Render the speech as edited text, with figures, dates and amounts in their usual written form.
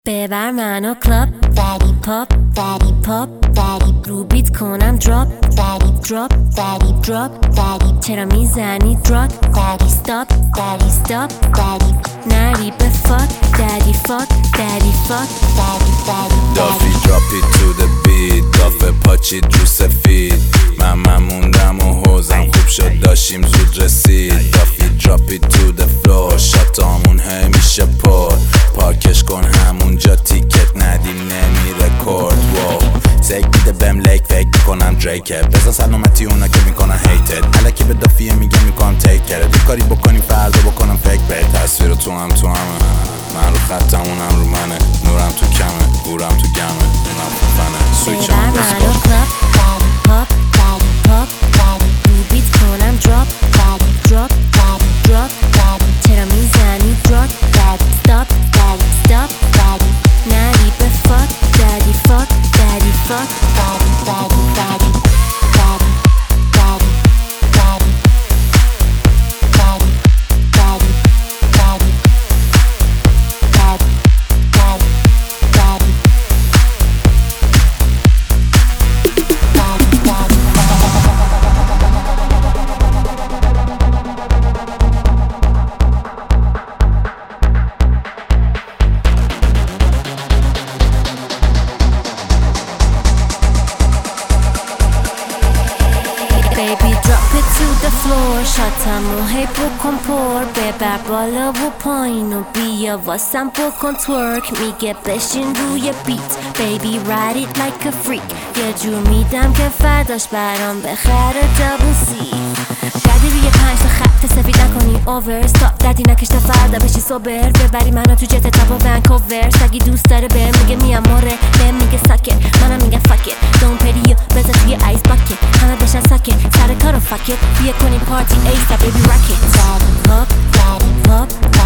ببر منو کلاب فری پاپ فری پاپ فری رو بیت کنم دراپ فری دراپ فری دراپ فری چرا میزنی دراپ فری ستاپ فری ستاپ فری نری به فاک دادی فاک دادی فاک فری فری دافی drop it to the beat دافه پاچید رو سفید من موندم و حوزم خوب شد داشتیم زود رسید دافی drop it to the floor شاتامون همیشه پر پاکش کن همونجا تیکت ندیم نمیره کرد سگ میده بهم لیک فکر میکنم دریکه بزن سلامتی اونا که میکنن هیتت الکی به دافیه میگه میکنم تیک کرد یه کاری بکنیم فردا بکنم فکر به تصویر تو همه من رو خطم اونم رو منه نورم تو کمه گورم تو گمه اونم تو فنه سویچم منو کلاب فری پاپ فری پاپ فری رو بیت کنم دراپ فری دراپ فری دراپ فری چرا میزنی دراپ فری ستاپ فری ستاپ فری نری به فاک دادی فاک دادی فاک فری فری فری Baby drop it to the floor شاتمو هی بکن پر ببر بالا و پایین و بیا واسم بکن تورک میگه بشین روی بیت Baby ride it like a freak یه جور میدم که فرداش برام بخره دابل سی گردی روی 5 تا خط سفید نکنی اوور ستاپ دردی نکش تا فردا بشی سوبر ببری منو تو جت تاپ و ونکوور سگی دوست داره بهم میگه میام موره بهم میگه ساکت منم میگم فاکت دون پریو بذار توی آیس باکت همه بشن ساکت سر کارو فاکت بیا کنیم پارتی ایسا بیبی راکت فری پاپ فری پاپ